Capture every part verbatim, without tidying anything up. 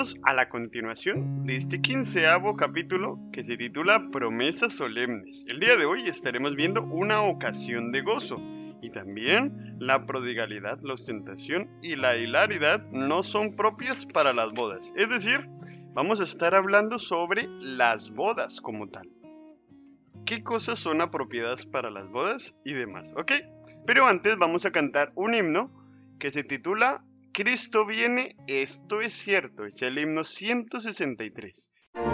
bienvenidos a la continuación de este quinceavo capítulo que se titula Promesas Solemnes. El día de hoy estaremos viendo una ocasión de gozo y también la prodigalidad, la ostentación y la hilaridad no son propias para las bodas. Es decir, vamos a estar hablando sobre las bodas como tal. ¿Qué cosas son apropiadas para las bodas y demás? ¿Ok? Pero antes vamos a cantar un himno que se titula Cristo viene, esto es cierto, es el himno ciento sesenta y tres.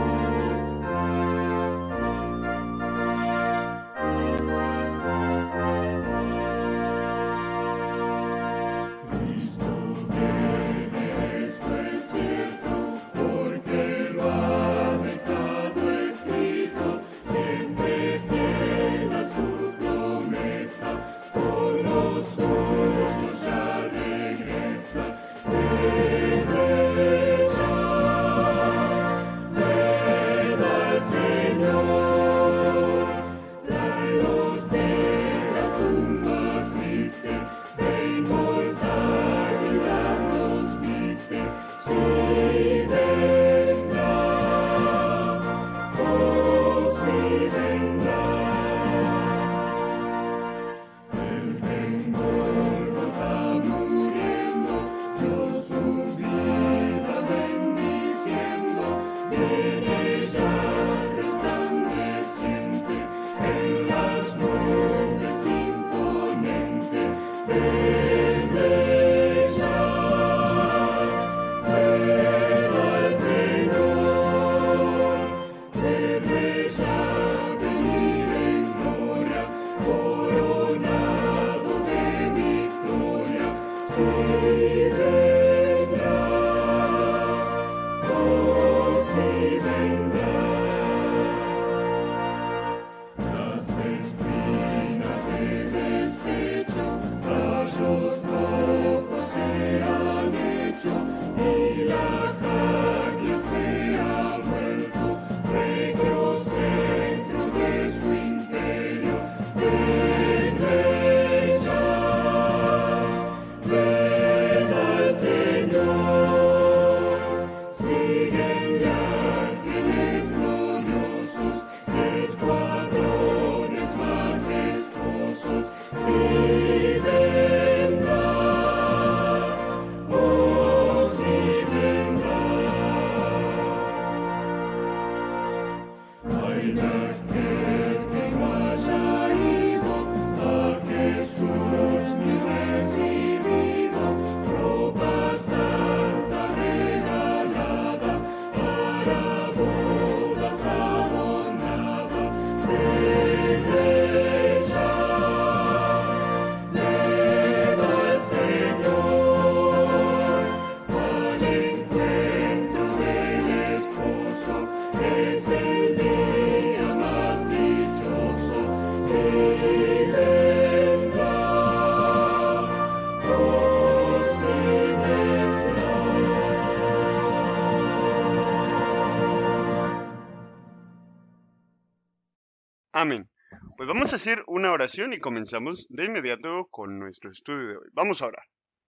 Amén. Pues vamos a hacer una oración y comenzamos de inmediato con nuestro estudio de hoy. Vamos a orar.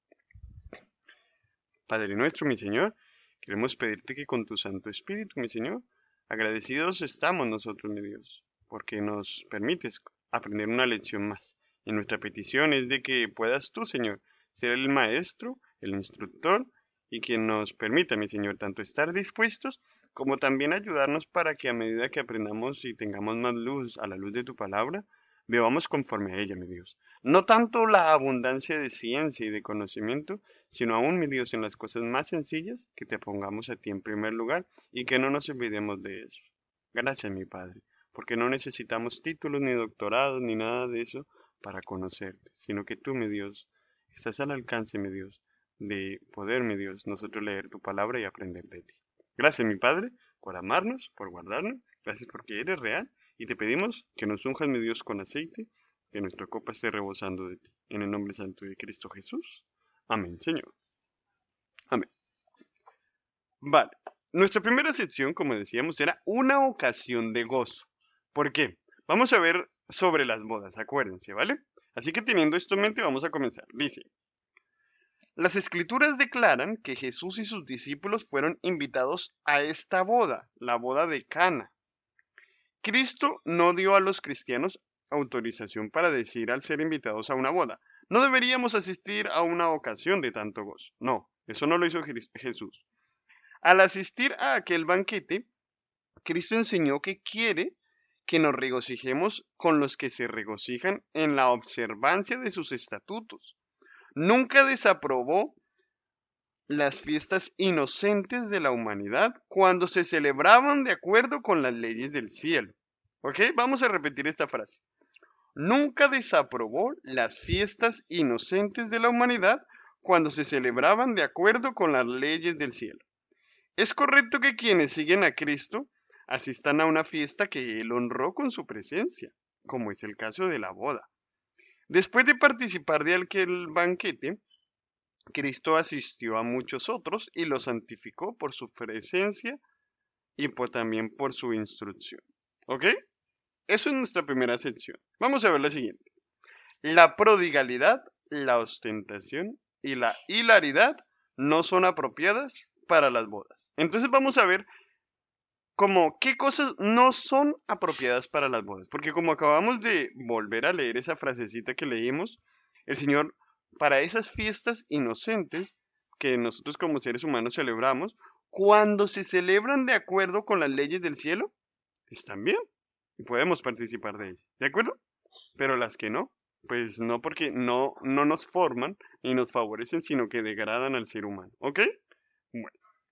Padre nuestro, mi Señor, queremos pedirte que con tu Santo Espíritu, mi Señor, agradecidos estamos nosotros, mi Dios, porque nos permites aprender una lección más. Y nuestra petición es de que puedas tú, Señor, ser el maestro, el instructor, y que nos permita, mi Señor, tanto estar dispuestos como también ayudarnos para que a medida que aprendamos y tengamos más luz a la luz de tu palabra, vivamos conforme a ella, mi Dios. No tanto la abundancia de ciencia y de conocimiento, sino aún, mi Dios, en las cosas más sencillas, que te pongamos a ti en primer lugar y que no nos olvidemos de eso. Gracias, mi Padre, porque no necesitamos títulos ni doctorados ni nada de eso para conocerte, sino que tú, mi Dios, estás al alcance, mi Dios, de poder, mi Dios, nosotros leer tu palabra y aprender de ti. Gracias, mi Padre, por amarnos, por guardarnos. Gracias porque eres real. Y te pedimos que nos unjas, mi Dios, con aceite, que nuestra copa esté rebosando de ti. En el nombre santo de Cristo Jesús. Amén, Señor. Amén. Vale. Nuestra primera sección, como decíamos, era una ocasión de gozo. ¿Por qué? Vamos a ver sobre las bodas, acuérdense, ¿vale? Así que teniendo esto en mente, vamos a comenzar. Dice, Las escrituras declaran que Jesús y sus discípulos fueron invitados a esta boda, la boda de Cana. Cristo no dio a los cristianos autorización para decir al ser invitados a una boda, no deberíamos asistir a una ocasión de tanto gozo. No, eso no lo hizo Jesús. Al asistir a aquel banquete, Cristo enseñó que quiere que nos regocijemos con los que se regocijan en la observancia de sus estatutos. Nunca desaprobó las fiestas inocentes de la humanidad cuando se celebraban de acuerdo con las leyes del cielo. ¿Ok? Vamos a repetir esta frase. Nunca desaprobó las fiestas inocentes de la humanidad cuando se celebraban de acuerdo con las leyes del cielo. Es correcto que quienes siguen a Cristo asistan a una fiesta que Él honró con su presencia, como es el caso de la boda. Después de participar de aquel banquete, Cristo asistió a muchos otros y los santificó por su presencia y por, también por su instrucción. ¿Ok? Eso es nuestra primera sección. Vamos a ver la siguiente. La prodigalidad, la ostentación y la hilaridad no son apropiadas para las bodas. Entonces vamos a ver como qué cosas no son apropiadas para las bodas. Porque como acabamos de volver a leer esa frasecita que leímos, el Señor, para esas fiestas inocentes que nosotros como seres humanos celebramos, cuando se celebran de acuerdo con las leyes del cielo, están bien y podemos participar de ellas. ¿De acuerdo? Pero las que no, pues no, porque no, no nos forman y nos favorecen, sino que degradan al ser humano. ¿Ok? Bueno.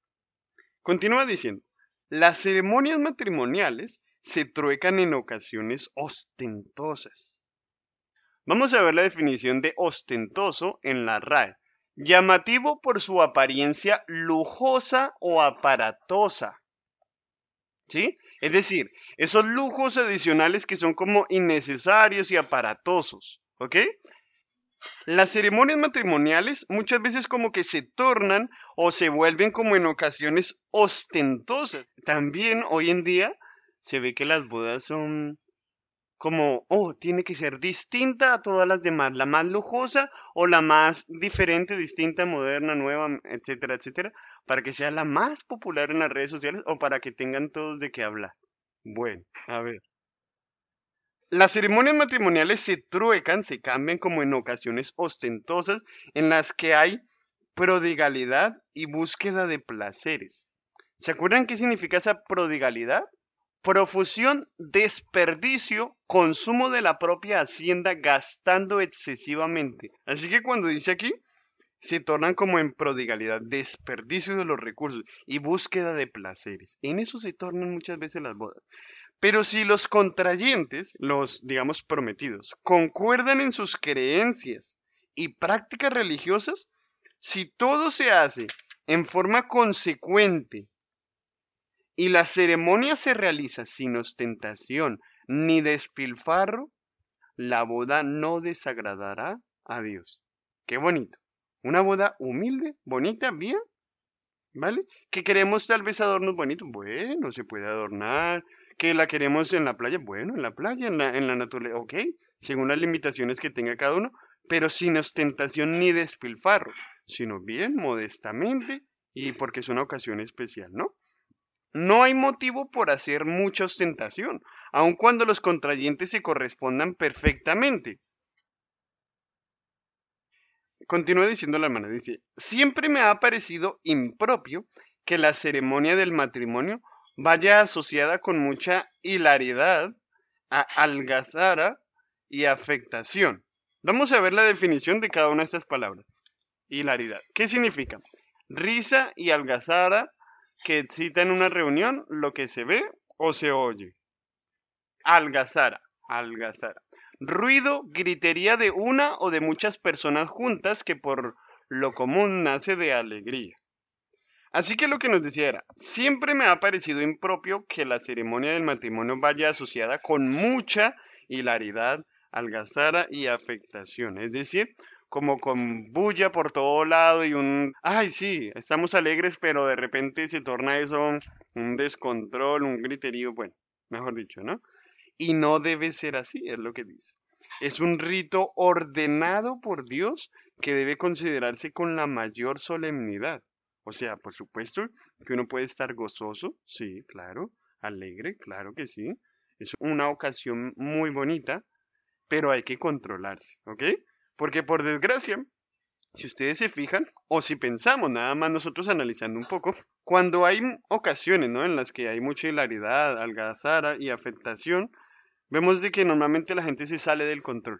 Continúa diciendo, las ceremonias matrimoniales se truecan en ocasiones ostentosas. Vamos a ver la definición de ostentoso en la R A E. Llamativo por su apariencia lujosa o aparatosa. ¿Sí? Es decir, esos lujos adicionales que son como innecesarios y aparatosos. ¿Ok? Las ceremonias matrimoniales muchas veces como que se tornan o se vuelven como en ocasiones ostentosas. También hoy en día se ve que las bodas son como, oh, tiene que ser distinta a todas las demás, la más lujosa o la más diferente, distinta, moderna, nueva, etcétera, etcétera, para que sea la más popular en las redes sociales o para que tengan todos de qué hablar. Bueno, a ver. Las ceremonias matrimoniales se truecan, se cambian como en ocasiones ostentosas en las que hay prodigalidad y búsqueda de placeres. ¿Se acuerdan qué significa esa prodigalidad? Profusión, desperdicio, consumo de la propia hacienda gastando excesivamente. Así que cuando dice aquí, se tornan como en prodigalidad, desperdicio de los recursos y búsqueda de placeres. En eso se tornan muchas veces las bodas. Pero si los contrayentes, los, digamos, prometidos, concuerdan en sus creencias y prácticas religiosas, si todo se hace en forma consecuente y la ceremonia se realiza sin ostentación ni despilfarro, la boda no desagradará a Dios. Qué bonito. Una boda humilde, bonita, bien, ¿vale? Que queremos tal vez adornos bonitos, bueno, se puede adornar. Que la queremos en la playa, bueno, en la playa, en la, en la naturaleza, ok, según las limitaciones que tenga cada uno, pero sin ostentación ni despilfarro, sino bien, modestamente y porque es una ocasión especial, ¿no? No hay motivo por hacer mucha ostentación, aun cuando los contrayentes se correspondan perfectamente. Continúa diciendo la hermana, dice, siempre me ha parecido impropio que la ceremonia del matrimonio vaya asociada con mucha hilaridad, a algazara y afectación. Vamos a ver la definición de cada una de estas palabras. Hilaridad. ¿Qué significa? Risa y algazara que excita en una reunión lo que se ve o se oye. Algazara. Algazara. Ruido, gritería de una o de muchas personas juntas que por lo común nace de alegría. Así que lo que nos decía era, siempre me ha parecido impropio que la ceremonia del matrimonio vaya asociada con mucha hilaridad, algazara y afectación. Es decir, como con bulla por todo lado y un, ay sí, estamos alegres, pero de repente se torna eso un descontrol, un griterío, bueno, mejor dicho, ¿no? Y no debe ser así, es lo que dice. Es un rito ordenado por Dios que debe considerarse con la mayor solemnidad. O sea, por supuesto que uno puede estar gozoso, sí, claro, alegre, claro que sí. Es una ocasión muy bonita, pero hay que controlarse, ¿ok? Porque por desgracia, si ustedes se fijan, o si pensamos nada más nosotros analizando un poco, cuando hay ocasiones, ¿no? En las que hay mucha hilaridad, algazara y afectación, vemos de que normalmente la gente se sale del control.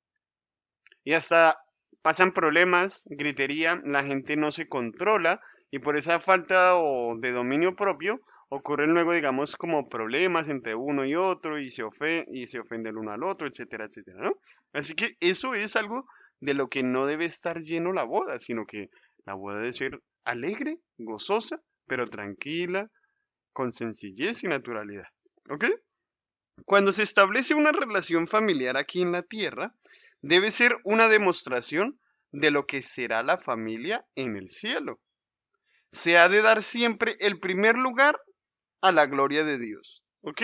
Y hasta pasan problemas, gritería, la gente no se controla y por esa falta o de dominio propio ocurren luego, digamos, como problemas entre uno y otro y se, ofe y se ofende el uno al otro, etcétera, etcétera, ¿no? Así que eso es algo de lo que no debe estar lleno la boda, sino que la boda debe ser alegre, gozosa, pero tranquila, con sencillez y naturalidad. ¿Ok? Cuando se establece una relación familiar aquí en la tierra, debe ser una demostración de lo que será la familia en el cielo. Se ha de dar siempre el primer lugar a la gloria de Dios. ¿Ok?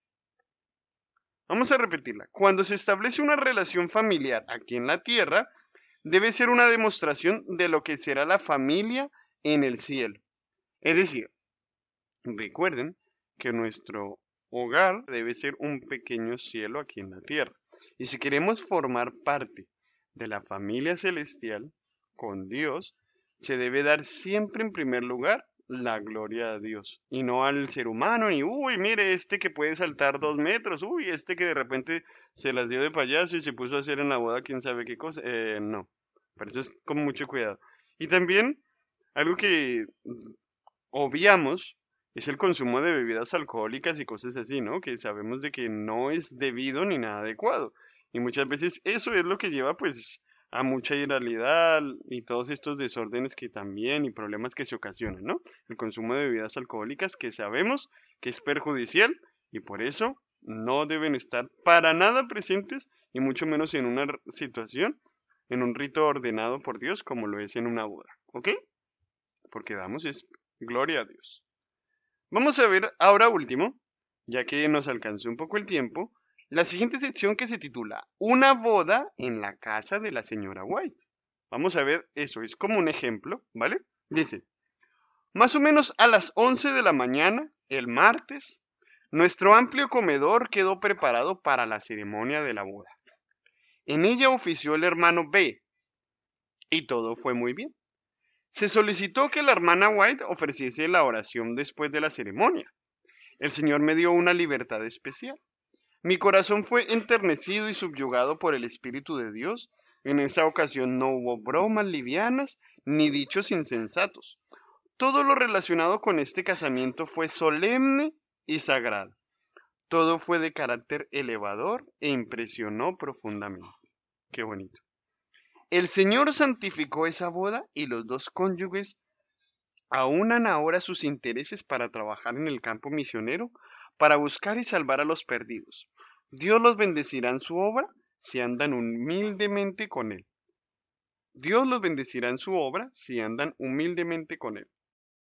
Vamos a repetirla. Cuando se establece una relación familiar aquí en la tierra, debe ser una demostración de lo que será la familia en el cielo. Es decir, recuerden que nuestro hogar debe ser un pequeño cielo aquí en la tierra. Y si queremos formar parte de la familia celestial con Dios, se debe dar siempre en primer lugar la gloria a Dios y no al ser humano, ni, uy, mire, este que puede saltar dos metros, uy, este que de repente se las dio de payaso y se puso a hacer en la boda quién sabe qué cosa. Eh, no, por eso es con mucho cuidado. Y también algo que obviamos es el consumo de bebidas alcohólicas y cosas así, ¿no? Que sabemos de que no es debido ni nada adecuado. Y muchas veces eso es lo que lleva pues a mucha irrealidad y todos estos desórdenes que también y problemas que se ocasionan, ¿no? El consumo de bebidas alcohólicas que sabemos que es perjudicial y por eso no deben estar para nada presentes y mucho menos en una situación, en un rito ordenado por Dios como lo es en una boda, ¿ok? Porque damos es gloria a Dios. Vamos a ver ahora último, ya que nos alcanzó un poco el tiempo, la siguiente sección que se titula Una boda en la casa de la señora White. Vamos a ver eso, es como un ejemplo, ¿vale? Dice, más o menos a las once de la mañana, el martes, nuestro amplio comedor quedó preparado para la ceremonia de la boda. En ella ofició el hermano B y todo fue muy bien. Se solicitó que la hermana White ofreciese la oración después de la ceremonia. El Señor me dio una libertad especial. Mi corazón fue enternecido y subyugado por el Espíritu de Dios. En esa ocasión no hubo bromas livianas ni dichos insensatos. Todo lo relacionado con este casamiento fue solemne y sagrado. Todo fue de carácter elevador e impresionó profundamente. Qué bonito. El Señor santificó esa boda y los dos cónyuges aunan ahora sus intereses para trabajar en el campo misionero, para buscar y salvar a los perdidos. Dios los bendecirá en su obra si andan humildemente con Él. Dios los bendecirá en su obra si andan humildemente con Él,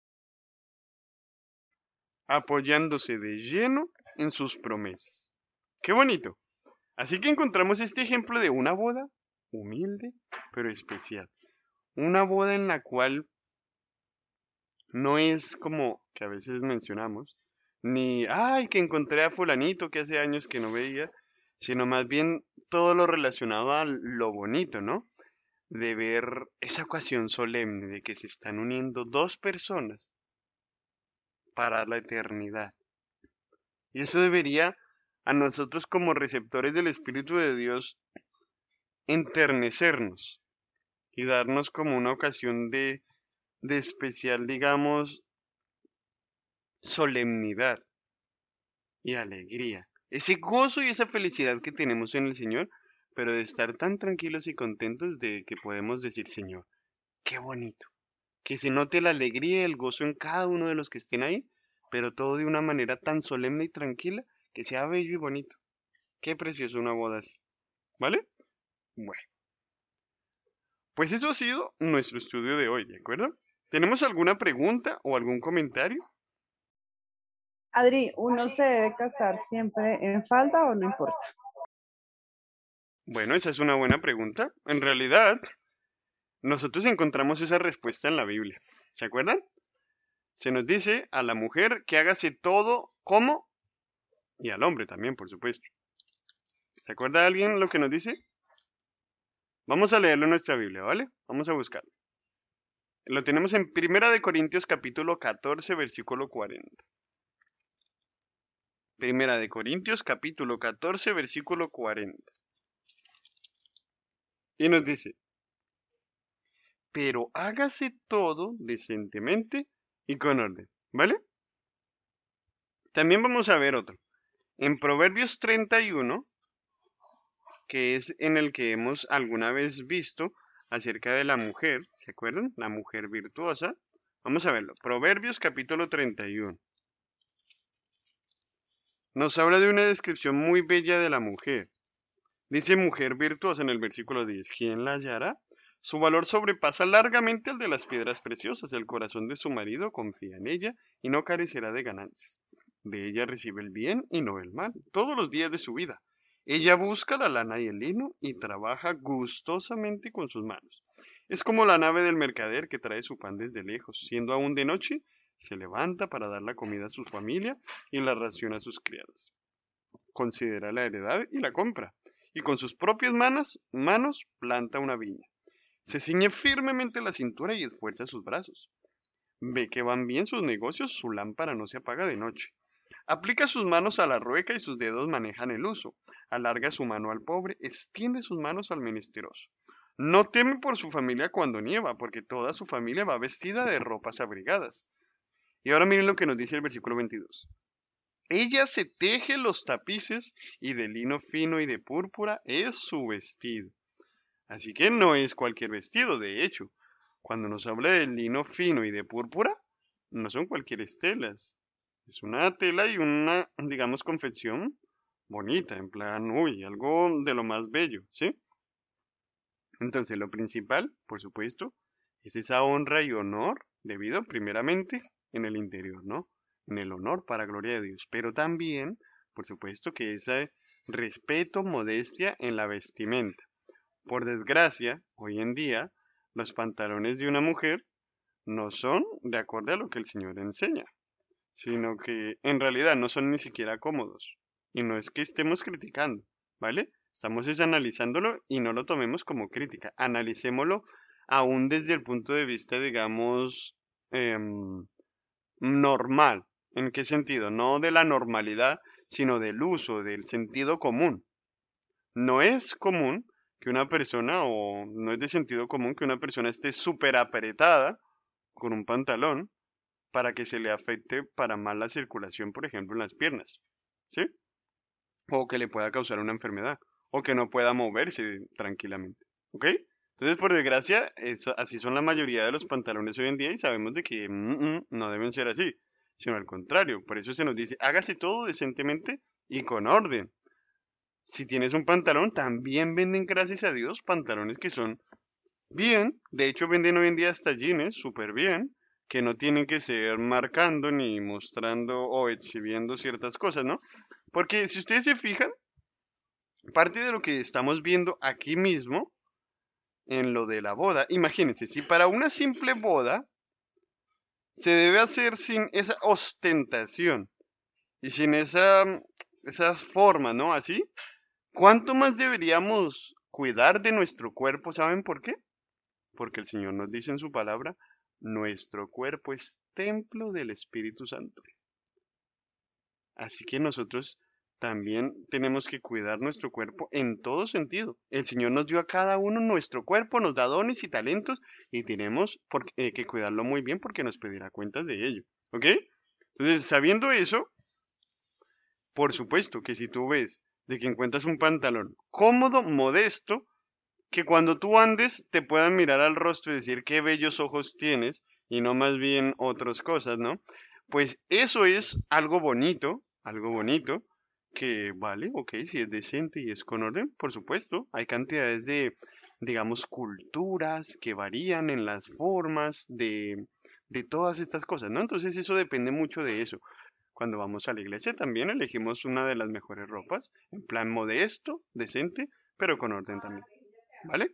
apoyándose de lleno en sus promesas. ¡Qué bonito! Así que encontramos este ejemplo de una boda humilde pero especial. Una boda en la cual no es como que a veces mencionamos, ni, ay, que encontré a fulanito que hace años que no veía, sino más bien todo lo relacionado a lo bonito, ¿no? De ver esa ocasión solemne de que se están uniendo dos personas para la eternidad. Y eso debería a nosotros como receptores del Espíritu de Dios enternecernos y darnos como una ocasión de, de especial, digamos, solemnidad y alegría. Ese gozo y esa felicidad que tenemos en el Señor, pero de estar tan tranquilos y contentos de que podemos decir, Señor, qué bonito. Que se note la alegría y el gozo en cada uno de los que estén ahí, pero todo de una manera tan solemne y tranquila que sea bello y bonito. Qué precioso una boda así. ¿Vale? Bueno, pues eso ha sido nuestro estudio de hoy, ¿de acuerdo? ¿Tenemos alguna pregunta o algún comentario? Adri, ¿uno se debe casar siempre en falda o no importa? Bueno, esa es una buena pregunta. En realidad, nosotros encontramos esa respuesta en la Biblia. ¿Se acuerdan? Se nos dice a la mujer que hágase todo como y al hombre también, por supuesto. ¿Se acuerda alguien lo que nos dice? Vamos a leerlo en nuestra Biblia, ¿vale? Vamos a buscarlo. Lo tenemos en Primera de Corintios capítulo catorce, versículo cuarenta. Primera de Corintios capítulo catorce, versículo cuarenta. Y nos dice, pero hágase todo decentemente y con orden, ¿vale? También vamos a ver otro. En Proverbios treinta y uno, que es en el que hemos alguna vez visto acerca de la mujer, ¿se acuerdan? La mujer virtuosa. Vamos a verlo. Proverbios capítulo treinta y uno. Nos habla de una descripción muy bella de la mujer. Dice mujer virtuosa en el versículo diez. ¿Quién la hallará? Su valor sobrepasa largamente al de las piedras preciosas. El corazón de su marido confía en ella y no carecerá de ganancias. De ella recibe el bien y no el mal, todos los días de su vida. Ella busca la lana y el lino y trabaja gustosamente con sus manos. Es como la nave del mercader que trae su pan desde lejos. Siendo aún de noche, se levanta para dar la comida a su familia y la ración a sus criadas. Considera la heredad y la compra, y con sus propias manos, manos planta una viña. Se ciñe firmemente la cintura y esfuerza sus brazos. Ve que van bien sus negocios, su lámpara no se apaga de noche. Aplica sus manos a la rueca y sus dedos manejan el uso. Alarga su mano al pobre, extiende sus manos al menesteroso. No teme por su familia cuando nieva, porque toda su familia va vestida de ropas abrigadas. Y ahora miren lo que nos dice el versículo veintidós. Ella se teje los tapices y de lino fino y de púrpura es su vestido. Así que no es cualquier vestido, de hecho. Cuando nos habla de lino fino y de púrpura, no son cualquier telas. Es una tela y una, digamos, confección bonita, en plan, uy, algo de lo más bello, ¿sí? Entonces, lo principal, por supuesto, es esa honra y honor debido primeramente en el interior, ¿no? En el honor para gloria de Dios, pero también, por supuesto, que ese respeto, modestia en la vestimenta. Por desgracia, hoy en día, los pantalones de una mujer no son de acuerdo a lo que el Señor enseña, sino que en realidad no son ni siquiera cómodos. Y no es que estemos criticando, ¿vale? Estamos es analizándolo y no lo tomemos como crítica. Analicémoslo aún desde el punto de vista, digamos, em, normal. ¿En qué sentido? No de la normalidad, sino del uso, del sentido común. No es común que una persona, o no es de sentido común que una persona esté súper apretada con un pantalón para que se le afecte para mal la circulación, por ejemplo, en las piernas, ¿sí? O que le pueda causar una enfermedad, o que no pueda moverse tranquilamente, ¿ok? Entonces, por desgracia, eso- así son la mayoría de los pantalones hoy en día y sabemos de que mm, mm, no deben ser así, sino al contrario. Por eso se nos dice, hágase todo decentemente y con orden. Si tienes un pantalón, también venden, gracias a Dios, pantalones que son bien. De hecho, venden hoy en día hasta jeans súper bien, que no tienen que ser marcando ni mostrando o exhibiendo ciertas cosas, ¿no? Porque si ustedes se fijan, parte de lo que estamos viendo aquí mismo, en lo de la boda, imagínense, si para una simple boda se debe hacer sin esa ostentación y sin esa, esa forma, ¿no? Así, ¿cuánto más deberíamos cuidar de nuestro cuerpo? ¿Saben por qué? Porque el Señor nos dice en su palabra, nuestro cuerpo es templo del Espíritu Santo. Así que nosotros también tenemos que cuidar nuestro cuerpo en todo sentido. El Señor nos dio a cada uno nuestro cuerpo, nos da dones y talentos y tenemos por- eh, que cuidarlo muy bien porque nos pedirá cuentas de ello. ¿Ok? Entonces, sabiendo eso, por supuesto que si tú ves de que encuentras un pantalón cómodo, modesto, que cuando tú andes te puedan mirar al rostro y decir qué bellos ojos tienes y no más bien otras cosas, ¿no? Pues eso es algo bonito, algo bonito, que vale, ok, si es decente y es con orden, por supuesto, hay cantidades de, digamos, culturas que varían en las formas de, de todas estas cosas, ¿no? Entonces eso depende mucho de eso. Cuando vamos a la iglesia también elegimos una de las mejores ropas, en plan modesto, decente, pero con orden también. ¿Vale?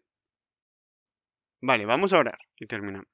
Vale, vamos a orar y terminamos.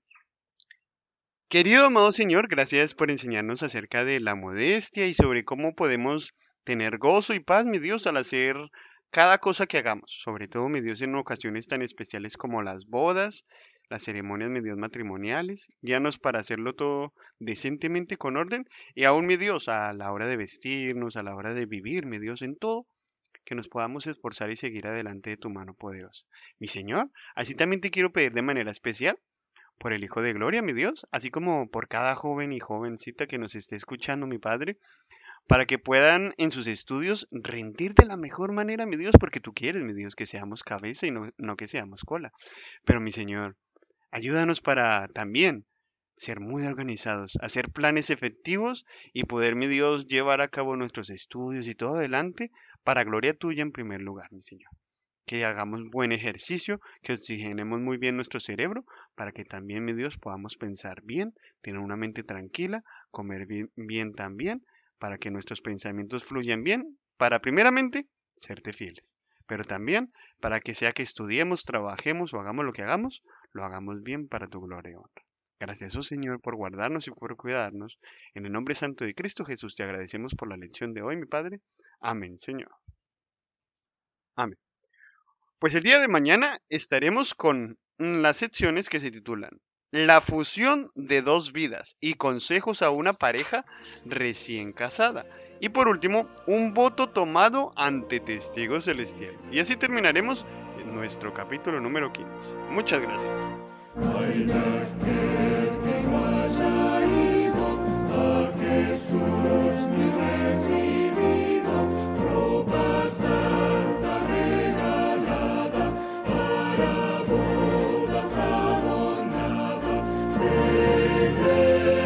Querido amado Señor, gracias por enseñarnos acerca de la modestia y sobre cómo podemos tener gozo y paz, mi Dios, al hacer cada cosa que hagamos. Sobre todo, mi Dios, en ocasiones tan especiales como las bodas, las ceremonias, mi Dios, matrimoniales. Guíanos para hacerlo todo decentemente, con orden. Y aún, mi Dios, a la hora de vestirnos, a la hora de vivir, mi Dios, en todo, que nos podamos esforzar y seguir adelante de tu mano poderosa. Mi Señor, así también te quiero pedir de manera especial por el Hijo de Gloria, mi Dios, así como por cada joven y jovencita que nos esté escuchando, mi Padre, para que puedan en sus estudios rendir de la mejor manera, mi Dios, porque tú quieres, mi Dios, que seamos cabeza y no, no que seamos cola. Pero, mi Señor, ayúdanos para también ser muy organizados, hacer planes efectivos y poder, mi Dios, llevar a cabo nuestros estudios y todo adelante para gloria tuya en primer lugar, mi Señor. Que hagamos buen ejercicio, que oxigenemos muy bien nuestro cerebro, para que también, mi Dios, podamos pensar bien, tener una mente tranquila, comer bien, bien también, para que nuestros pensamientos fluyan bien, para primeramente serte fieles, pero también para que sea que estudiemos, trabajemos o hagamos lo que hagamos, lo hagamos bien para tu gloria y honra. Gracias, oh Señor, por guardarnos y por cuidarnos. En el nombre santo de Cristo Jesús te agradecemos por la lección de hoy, mi Padre. Amén, Señor. Amén. Pues el día de mañana estaremos con las secciones que se titulan La fusión de dos vidas y consejos a una pareja recién casada. Y por último, un voto tomado ante testigo celestial. Y así terminaremos en nuestro capítulo número quince. Muchas gracias. Hay de aquel que no haya ido a Jesús ni recibido ropa santa regalada para bodas adornada. Ven, ven.